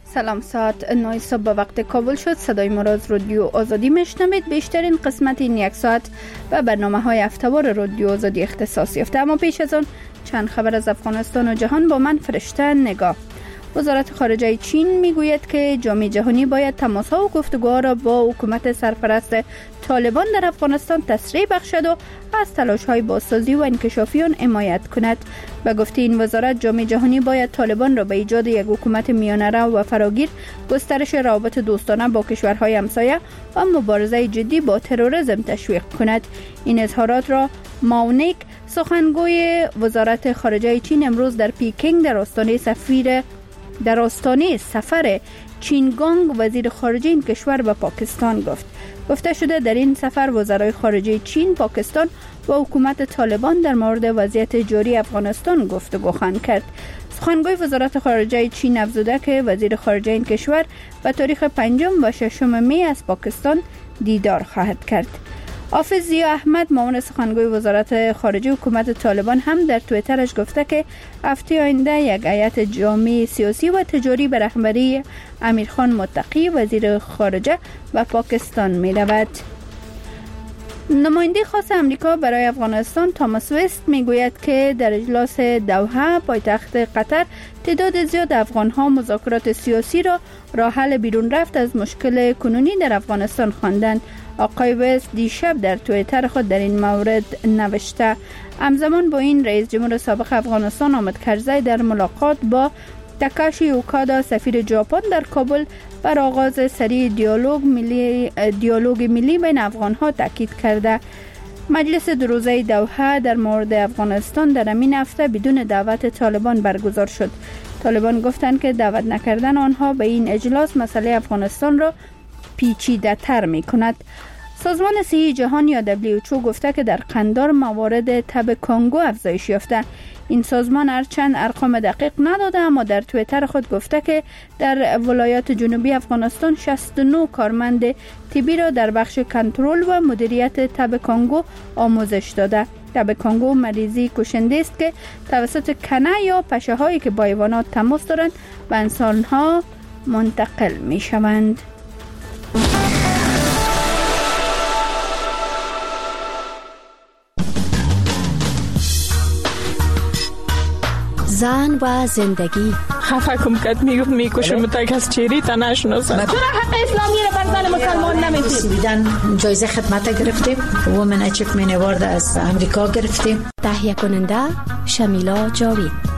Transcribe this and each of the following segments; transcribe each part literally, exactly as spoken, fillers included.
سلام، ساعت نه صبح به وقت کابل شد. صدای ما را از رادیو آزادی میشنوید. بیشترین قسمت این یک ساعت و برنامه های هفته‌وار رادیو آزادی اختصاص یافته. اما پیش از آن چند خبر از افغانستان و جهان با من فرشته نگاه. وزارت خارجه چین میگوید که جامعه جهانی باید تماس‌ها و گفتگوها را با حکومت سرپرست طالبان در افغانستان تسریع بخشد و از تلاش‌های بازسازی و انکشافی آن حمایت کند. به گفته این وزارت، جامعه جهانی باید طالبان را به ایجاد یک حکومت میانه‌رو و فراگیر، گسترش روابط دوستانه با کشورهای همسایه و مبارزه جدی با تروریسم تشویق کند. این اظهارات را ماونیک، سخنگوی وزارت خارجه چین، امروز در پیکینگ در آستانه سفیر در آستانه سفر چینگانگ وزیر خارجه این کشور به پاکستان گفت. گفته شده در این سفر وزرای خارجه چین، پاکستان و حکومت طالبان در مورد وضعیت جاری افغانستان گفتگو خواهند کرد. سخنگوی وزارت خارجه چین افزوده که وزیر خارجه این کشور به تاریخ پنجم و ششم می از پاکستان دیدار خواهد کرد. حافظ ضیا احمد، معاون سخنگوی وزارت خارجه حکومت طالبان، هم در توییترش گفته که هفته آینده یک هیئت جامع سیاسی و تجاری به رهبری امیرخان متقی وزیر خارجه و پاکستان می رود. نماینده خاص امریکا برای افغانستان تاماس وست میگوید که در اجلاس دوحه پایتخت قطر تعداد زیاد افغان‌ها مذاکرات سیاسی را راه حل بیرون رفت از مشکل کنونی در افغانستان خواندند. آقای وست دیشب در توییتر خود در این مورد نوشته: همزمان با این، رئیس جمهور سابق افغانستان حامد کرزی در ملاقات با تاکاشی اوکادا سفیر ژاپن در کابل بر آغاز سری دیالوگ ملی دیالوگ ملی بین افغان‌ها تاکید کرده. مجلس دو روزه دوحه در مورد افغانستان در همین هفته بدون دعوت طالبان برگزار شد. طالبان گفتند که دعوت نکردن آنها به این اجلاس مسئله افغانستان را پیچیده تر می کند. سازمان صحی جهان یا دبلیو اچ او گفته که در قندار موارد تب کنگو افزایش یافته. این سازمان هرچند ارقام دقیق نداده، اما در توییتر خود گفته که در ولایات جنوبی افغانستان شصت و نه کارمند طبی را در بخش کنترل و مدیریت تب کنگو آموزش داده. تب کنگو مریضی کشنده است که توسط کنه یا پشه هایی که با حیوانات تماس دارند به انسان ها منتقل می شوند. زن و زندگی. خفه کم کت میگفت میکشم تک از چیری تا نشناسم. چرا حق اسلامی رو بر زن مسلمان نمیدید؟ بیدن جایزه خدمت گرفتیم، وومن اچیومنت اوارد از امریکا گرفتیم. تهیه کننده شمیلا جاوید.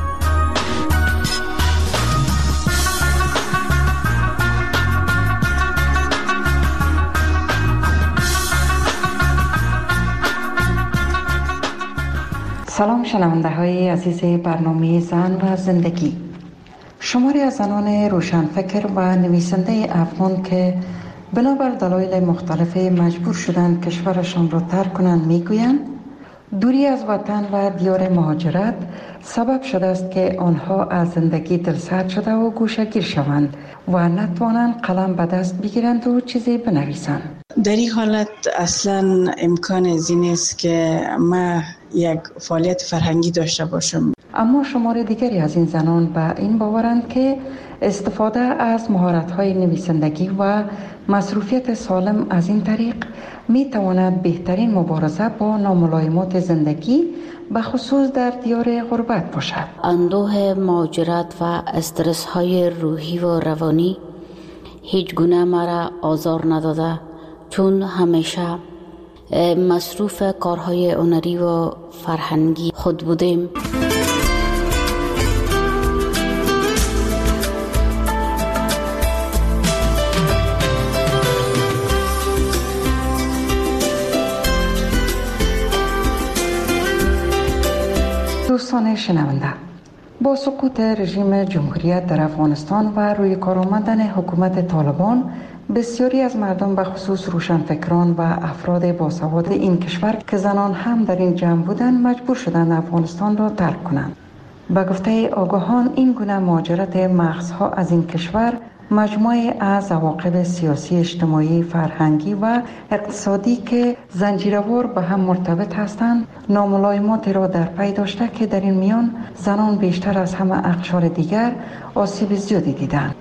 سلام شنونده های عزیز برنامه زن و زندگی. شماری از زنان روشنفکر و نویسنده افغان که بنابر دلایل مختلف مجبور شدند کشورشان را ترک کنند میگویند دوری از وطن و دیار مهاجرت سبب شده است که آنها از زندگی دلسرد شده و گوشه‌گیر شوند و نتوانند قلم به دست بگیرند و چیزی بنویسند. در این حالت اصلا امکان از این است که ما یک فعالیت فرهنگی داشته باشم. اما شمار دیگری از این زنان به این باورند که استفاده از مهارت‌های نویسندگی و مصروفیت سالم از این طریق می تواند بهترین مبارزه با ناملایمات زندگی به خصوص در دیار غربت باشد. اندوه مهاجرت و استرس های روحی و روانی هیچ گونه مرا آزار نداده، چون همیشه مصروف کارهای هنری و فرهنگی خود بودیم. دوستان شنونده، با سقوط رژیم جمهوریت در افغانستان و روی کار آمدن حکومت طالبان، بسیاری از مردم به خصوص روشنفکران و افراد باسواد این کشور که زنان هم در این جمع بودند مجبور شدند افغانستان را ترک کنند. به گفته آگاهان، این گونه مهاجرت مغزها از این کشور مجموعه از عواقب سیاسی، اجتماعی، فرهنگی و اقتصادی که زنجیروار به هم مرتبط هستند، ناملایمات را در پی داشته که در این میان زنان بیشتر از همه اقشار دیگر آسیب زیادی دیدند.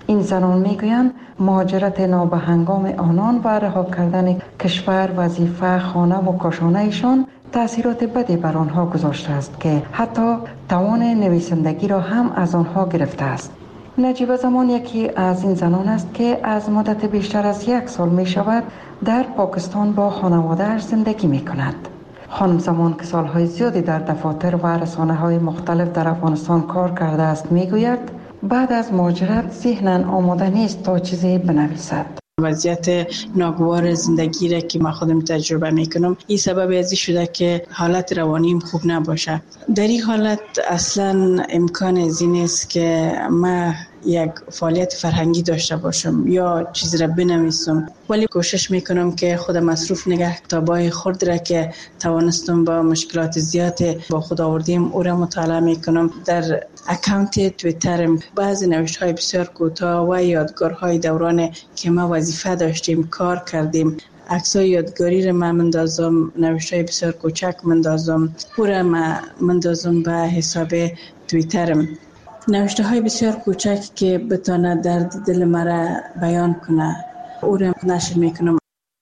این زنان میگویند مهاجرت نابهنگام آنان و رها کردن کشور، وظیفه، خانه و کاشانه ایشان تأثیرات بدی بر آنها گذاشته است که حتی توان نویسندگی را هم از آنها گرفته است. نجیبه زمان یکی از این زنان است که از مدت بیشتر از یک سال می شود در پاکستان با خانواده‌اش زندگی می کند. خانم زمان که سالهای زیادی در دفاتر و رسانه‌های مختلف در افغانستان کار کرده است می گوید بعد از مهاجرت ذهناً آماده نیست تا چیزی بنویسد. وضعیت ناگوار زندگی را که ما خودم تجربه میکنم این سبب ازی شده که حالت روانیم خوب نباشه. در این حالت اصلا امکان ازی نیست که ما یک فعالیت فرهنگی داشته باشم یا چیز را بنویسم، ولی کوشش میکنم که خودم مصروف نگه کتابای خرد را که توانستم با مشکلات زیاد با خود آوردیم او را مطالعه میکنم. در اکانت توییترم بعضی نوشتهای بسیار کوتاه و یادگارهای دوران که ما وظیفه داشتیم کار کردیم، عکسای یادگاری را من مندازم، نوشتهای بسیار کوچک مندازم، او را من مندازم به حساب توییترم. نوشته های بسیار کوچک که بتونه درد دل مرا بیان کنه او را نشر میکنم.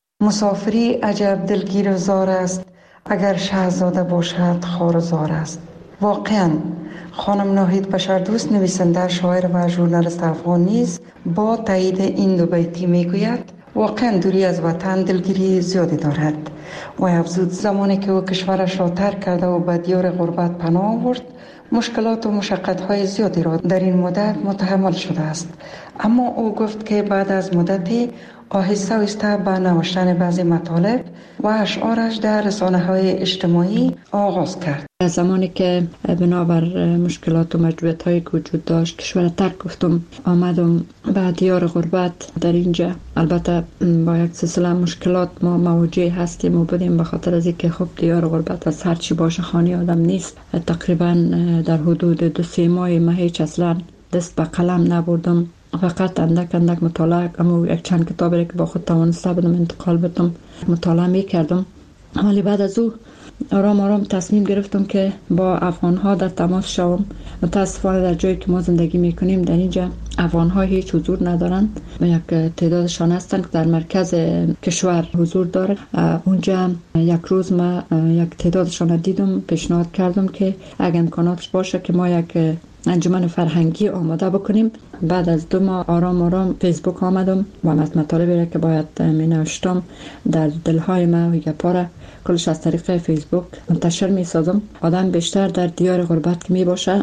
مسافری عجب دلگیر و زار است، اگر شهزاده باشد خوار و زار است. واقعا خانم ناهید بشردوست، نویسنده، شاعر و ژورنالیست افغان نیز با تایید این دو بیتی میگوید واقعا دوری از وطن دلگیری زیادی دارد و افزود زمانی که او کشورش را ترک کرده و به دیار غربت پناه آورد مشکلات و مشقت‌های زیادی را در این مدت متحمل شده است، اما او گفت که بعد از مدتی آهسته آهسته به نوشتن بعضی مطالب و اشعارش در رسانه‌های اجتماعی آغاز کرد. از زمانی که بنابر مشکلات و مجبوریت‌هایی که وجود داشت کشور ترک گفتم آمدم به دیار غربت. در اینجا البته با یک سلسله مشکلات ما مواجه هستیم و بودیم به خاطر از اینکه خب دیار غربت از هر چی باشه خانه آدم نیست. تقریبا در حدود دو سه ماه ما هیچ اصلا دست به قلم نبردم، فقط اندک اندک مطالعه اما یک چند کتابی که با خود توانسته بودم انتقال بدم مطالعه میکردم. ولی بعد از او آرام آرام تصمیم گرفتم که با افغان‌ها در تماس شوم. متاسفانه در جایی که ما زندگی میکنیم در اینجا افغان‌ها هیچ حضور ندارند، یک تعدادشان هستند که در مرکز کشور حضور دارند. اونجا یک روز ما یک تعدادشان دیدم، پیشنهاد کردم که اگه امکاناتش باشه که ما یک انجمن فرهنگی آماده بکنیم. بعد از دو ماه آرام آرام فیسبوک آمدم و مطالبی را که باید می نوشتم در دلهای ما و گپا را کلش از طریق فیسبوک منتشر می سازم. آدم بیشتر در دیار غربت که می باشه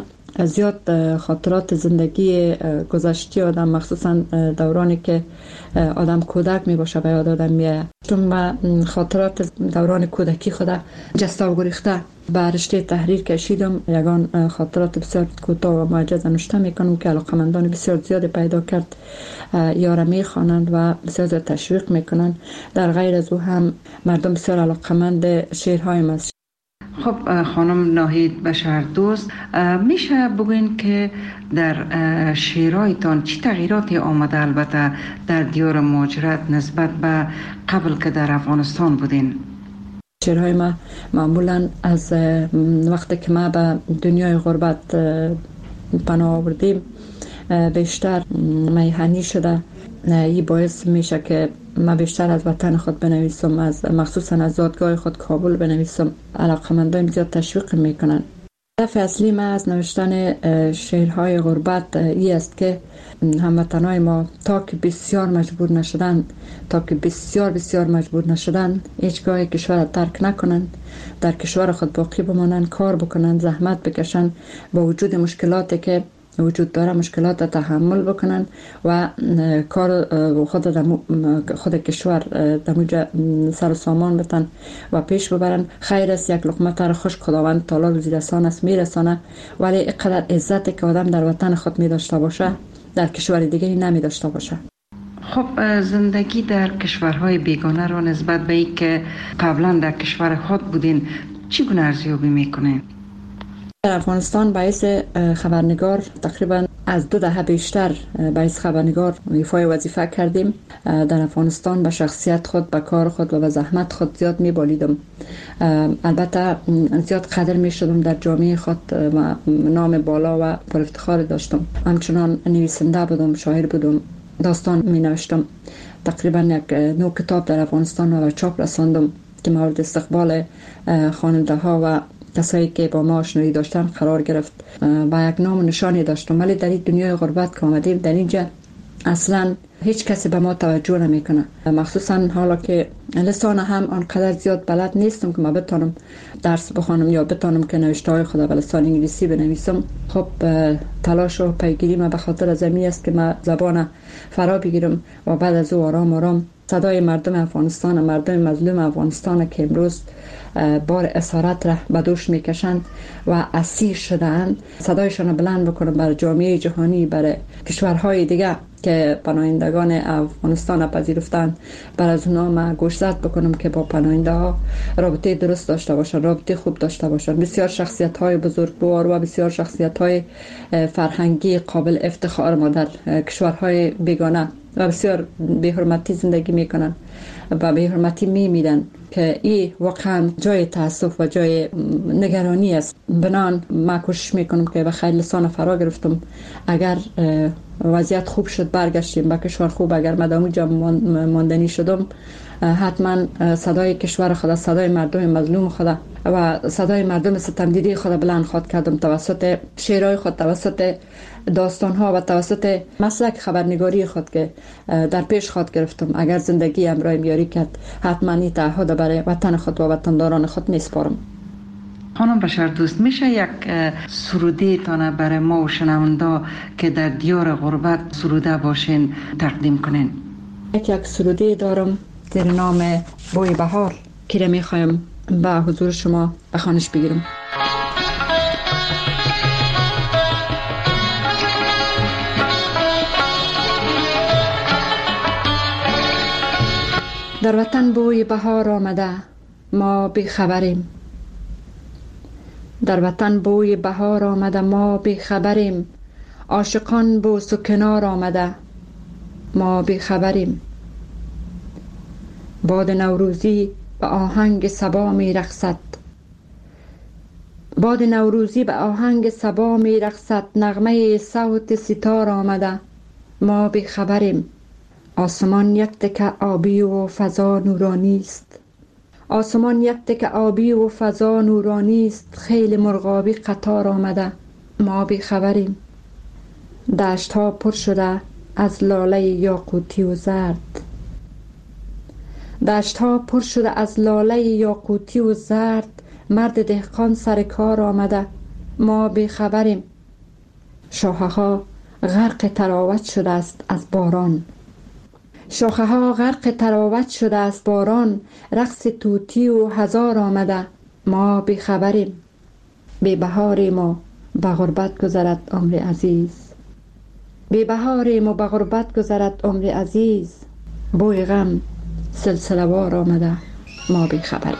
زیاد خاطرات زندگی گذشتی آدم مخصوصا دورانی که آدم کودک می باشه به یاد آدم میاد. چون من خاطرات دوران کودکی خود جسته و گریخته به رشته تحریر کشیدم. یگان خاطرات بسیار کوتاه و معجز نوشته میکنم که علاقمندان بسیار زیاد پیدا کرد، یارا میخوانند و بسیار زیاد تشویق میکنند. در غیر از او هم مردم بسیار علاقمند شعرهای است. خب خانم ناهید بشردوست، میشه بگوین که در شعرهایتان چی تغییراتی آمده البته در دیار مهاجرت نسبت به قبل که در افغانستان بودین؟ شعرهای ما معمولا از وقتی که ما به دنیای غربت پناه آوردیم بیشتر میهنی شده. این باعث میشه که ما بیشتر از وطن خود بنویسم، از مخصوصا از زادگاه خود کابل بنویسم. علاقمندان زیاد تشویق میکنن. هدف اصلی ما از نوشتن شعرهای غربت این است که هموطنای ما تا که بسیار مجبور نشدن تا که بسیار بسیار مجبور نشدن هیچگاه کشور ترک نکنن، در کشور خود باقی بمانن، کار بکنن، زحمت بکشن، با وجود مشکلاتی که وجود داره مشکلات را تحمل بکنن و کار خود خود کشور دموجه سر و سامان بتن و پیش ببرن. خیر است یک لقمه تر خشک خداوند تعالی روزی رسان است میرسانه، ولی اینقدر عزتی که آدم در وطن خود می داشته باشه در کشور دیگری نمی داشته باشه. خب زندگی در کشورهای بیگانه رو نسبت به این که قبلا در کشور خود بودین چگونه ارزیابی میکنین؟ در افغانستان باعث خبرنگار تقریبا از دو دهه بیشتر باعث خبرنگار ایفای وظیفه کردیم. در افغانستان به شخصیت خود، به کار خود و به زحمت خود زیاد می‌بالیدم. البته زیاد قدر می‌شدم در جامعه خود و نام بالا و پر افتخار داشتم. همچنان نویسنده بودم، شاعر بودم، داستان می‌نوشتم. تقریبا یک نو کتاب در افغانستان و چاپ رساندم که مورد استقبال خواننده ها و کسایی که با ما آشنایی داشتن قرار گرفت. با یک نام و نشانی داشتم، ولی در این دنیای غربت که آمدیم در اینجا اصلا هیچ کسی به ما توجه نمیکنه، مخصوصا حالا که لسان هم آنقدر زیاد بلد نیستم که ما بتونم درس بخوانم یا بتونم که نوشته های خود به لسان انگلیسی بنویسم. خب تلاش و پیگیری ما به خاطر از این است که ما زبان فرا بگیرم و بعد از او آرام آرام صدای مردم افغانستان، مردم مظلوم افغانستان که امروز بار اسارت را به دوش میکشند و اسیر شدند، صدایشان بلند بکنم برای جامعه جهانی، برای کشورهای دیگه که پناهندگان افغانستان پذیرفتند، برای از اونها ما گوشزد بکنم که با پناهنده ها رابطه درست داشته باشند، رابطه خوب داشته باشند. بسیار شخصیت های بزرگوار و بسیار شخصیت های فرهنگی قابل افتخار ما در کشورهای بیگانه و بسیار بی‌حرمتی زندگی میکنن و بی‌حرمتی میمیرن که این واقعا جای تاسف و جای نگرانی است. بنان ما کوشش میکنم که به خیر لسان فرا گرفتم. اگر وضعیت خوب شد برگشتیم به کشور خوب، اگر مدام جا ماندنی شدم حتما صدای کشور خدا، صدای مردم مظلوم خدا و صدای مردم ستمدیدی خدا بلند خواد کردم توسط شعرهای خود، توسط داستانها و توسط مسلک خبرنگاری خود که در پیش خود گرفتم. اگر زندگی امرایم یاری کرد حتما این تعهد برای وطن خود و وطنداران خود نیسپارم. خانم بشر دوست، میشه یک سروده تانه برای ما و شنونده که در دیار غربت سروده باشین تقدیم کنین؟ یک یک سروده دارم در نام بوی بهار که را میخوایم به حضور شما به خوانش بگیرم. در وطن بوی بهار آمده ما بی خبریم، در وطن بوی بهار آمده ما بی خبریم، عاشقان بوس و کنار آمده ما بی خبریم. باد نوروزی به آهنگ صبا می رقصد، باد نوروزی به آهنگ صبا می رقصد، نغمه صوت ستار آمده ما بی خبریم. آسمان یک تکه آبی و فضا نورانی است، آسمان یک تکه آبی و فضا نورانی است، خیل مرغابی قطار آمده ما بی خبریم. دشت ها پر شده از لاله یاقوتی و زرد، دشت ها پر شده از لاله یاقوتی و زرد، مرد دهقان سر کار آمده ما بی خبریم. شاخه ها غرق تراوت شده است از باران، شاخه ها غرق تراوت شده از باران، رقص توتی و هزار آمده ما بی خبریم. بی بهاریم و به غربت گذرد عمر عزیز، بی بهاریم و به غربت گذرد عمر عزیز، بوی غم سلسله وار آمده ما بی خبریم.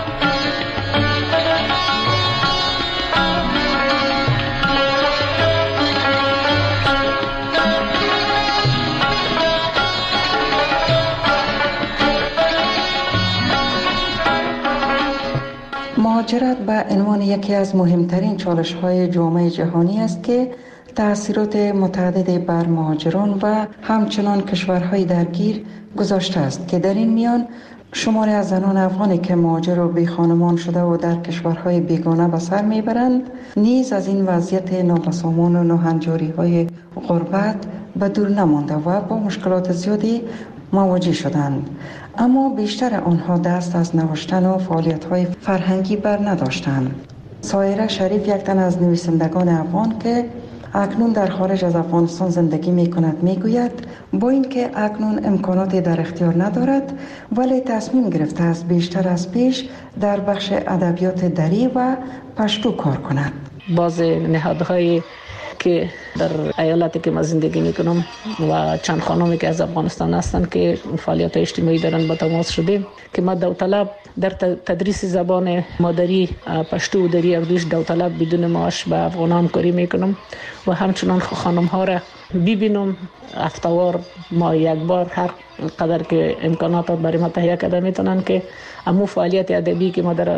مهاجرت به عنوان یکی از مهمترین چالش‌های جامعه جهانی است که تأثیرات متعدد بر مهاجران و همچنان کشورهای درگیر گذاشته است که در این میان شماری از زنان افغانی که مهاجر و بی خانمان شده و در کشورهای بیگانه به سر میبرند نیز از این وضعیت نابسامان و ناهنجاری‌های غربت به دور نمانده و با مشکلات زیادی مواجه شدند، اما بیشتر آنها دست از نوشتن و فعالیت‌های فرهنگی بر نداشتند. سایره شریف یک تن از نویسندگان افغان که اکنون در خارج از افغانستان زندگی می کند می گوید با اینکه اکنون امکاناتی در اختیار ندارد ولی تصمیم گرفته است بیشتر از پیش در بخش ادبیات دری و پشتو کار کند. باز نهادهای که در ایالتی که من زندگی میکنم و چند خانمی که از افغانستان هستند که فعالیت اجتماعی دارن با تماس شدیم که ما داوطلب در تدریس زبان مادری پشتو و دری اردوش داوطلب بدون معاش به افغان همکاری میکنم و همچنان خانم ها را ببینم هفته‌وار ما یک بار هر قدر که امکانات برای ما تهیه کرده میتونن که امو فعالیت ادبی که ما در